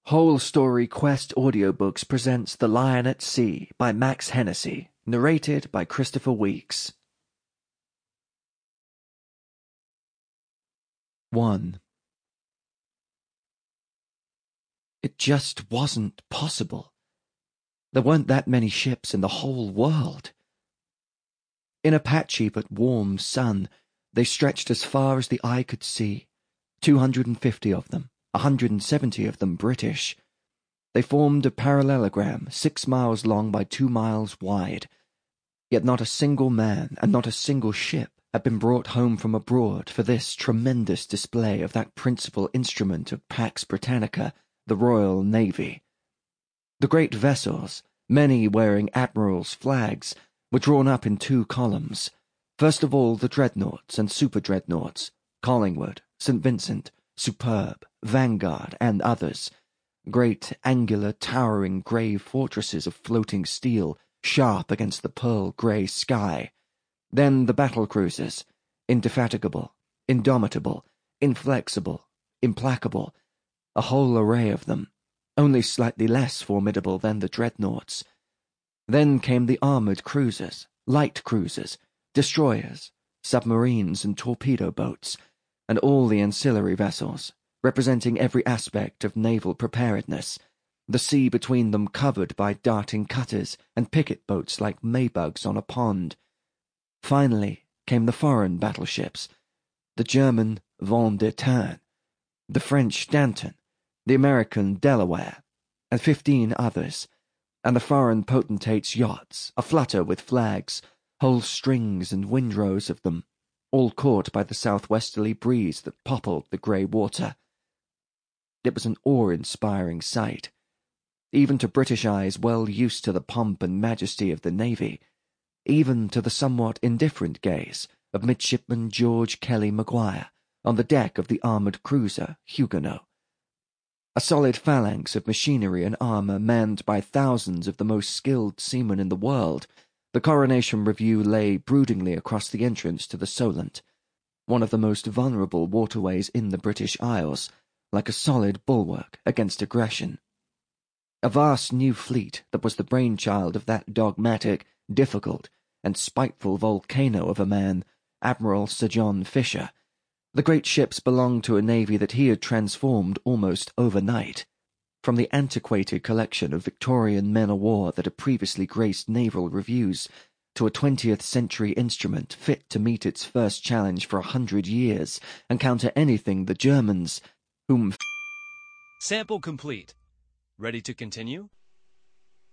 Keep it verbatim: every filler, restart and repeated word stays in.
Whole Story Quest Audiobooks presents The Lion at Sea by Max Hennessy, narrated by Christopher Weeks. one. It just wasn't possible. There weren't that many ships in the whole world. In a patchy but warm sun, they stretched as far as the eye could see, two hundred fifty of them. one hundred seventy of them British. They formed a parallelogram six miles long by two miles wide. Yet not a single man and not a single ship had been brought home from abroad for this tremendous display of that principal instrument of Pax Britannica, the Royal Navy. The great vessels, many wearing admirals' flags, were drawn up in two columns. First of all the dreadnoughts and super-dreadnoughts, Collingwood, Saint Vincent, Superb, Vanguard, and others, great, angular, towering grey fortresses of floating steel, sharp against the pearl-grey sky. Then the battle-cruisers, indefatigable, indomitable, inflexible, implacable, a whole array of them, only slightly less formidable than the dreadnoughts. Then came the armoured cruisers, light cruisers, destroyers, submarines and torpedo boats, and all the ancillary vessels, representing every aspect of naval preparedness, the sea between them covered by darting cutters and picket boats like maybugs on a pond. Finally came the foreign battleships, the German Vent d'Étain, the French Danton, the American Delaware, and fifteen others, and the foreign potentates' yachts, aflutter with flags, whole strings and windrows of them, all caught by the southwesterly breeze that poppled the grey water. It was an awe-inspiring sight, even to British eyes well used to the pomp and majesty of the Navy, even to the somewhat indifferent gaze of Midshipman George Kelly Maguire on the deck of the armoured cruiser Huguenot. A solid phalanx of machinery and armour manned by thousands of the most skilled seamen in the world, the Coronation Review lay broodingly across the entrance to the Solent, one of the most vulnerable waterways in the British Isles, like a solid bulwark against aggression. A vast new fleet that was the brainchild of that dogmatic, difficult, and spiteful volcano of a man, Admiral Sir John Fisher. The great ships belonged to a navy that he had transformed almost overnight, from the antiquated collection of Victorian men-of-war that had previously graced naval reviews, to a twentieth-century instrument fit to meet its first challenge for a hundred years and counter anything the Germans, whom... Sample complete. Ready to continue?